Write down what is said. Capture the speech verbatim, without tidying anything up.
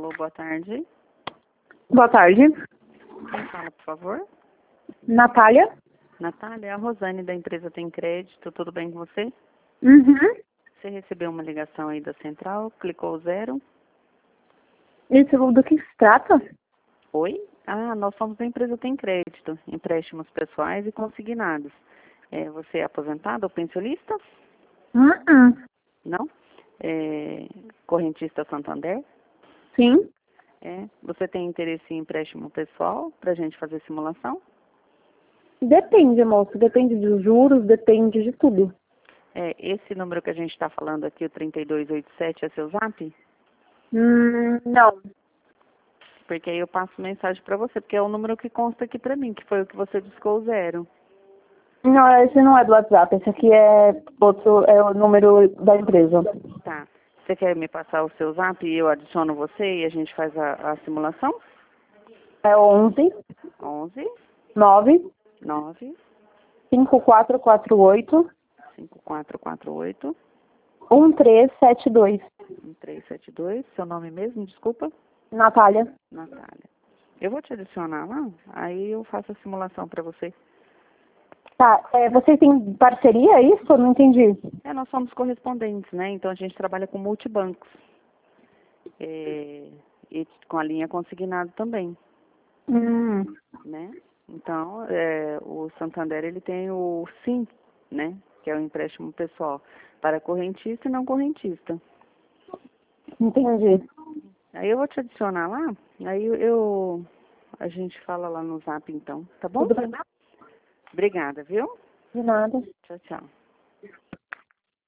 Alô, boa tarde. Boa tarde. Quem fala, por favor? Natália? Natália, é a Rosane da empresa Tem Crédito. Tudo bem com você? Uhum. Você recebeu uma ligação aí da central, clicou zero. Isso do que se trata? Oi? Ah, nós somos da empresa Tem Crédito, empréstimos pessoais e consignados. É, você é aposentado ou pensionista? Uhum. Não? É, correntista Santander? Sim. É. Você tem interesse em empréstimo pessoal para a gente fazer simulação? Depende, moço. Depende dos juros, depende de tudo. É, esse número que a gente está falando aqui, o trinta e dois oitenta e sete, é seu zap? Hum, não. Porque aí eu passo mensagem para você, porque é o número que consta aqui para mim, que foi o que você discou zero. Não, esse não é do WhatsApp. Esse aqui é outro, é o número da empresa. Tá. Você quer me passar o seu zap e eu adiciono você e a gente faz a, a simulação? É onze, onze, nove, nove, cinco quatro quatro oito, cinco quatro quatro oito, um três sete dois. um três sete dois. Seu nome mesmo, desculpa? Natália. Natália. Eu vou te adicionar lá, aí eu faço a simulação para você. Tá, é, vocês têm parceria, é isso? Eu não entendi. É, nós somos correspondentes, né? Então a gente trabalha com multibancos. É, e com a linha consignado também, Hum, né? Então, é, o Santander, ele tem o SIM, né? Que é o empréstimo pessoal para correntista e não correntista. entendi. Aí eu vou te adicionar lá, aí eu, a gente fala lá no Zap então, tá bom? Tudo bem? Obrigada, viu? De nada. Tchau, tchau.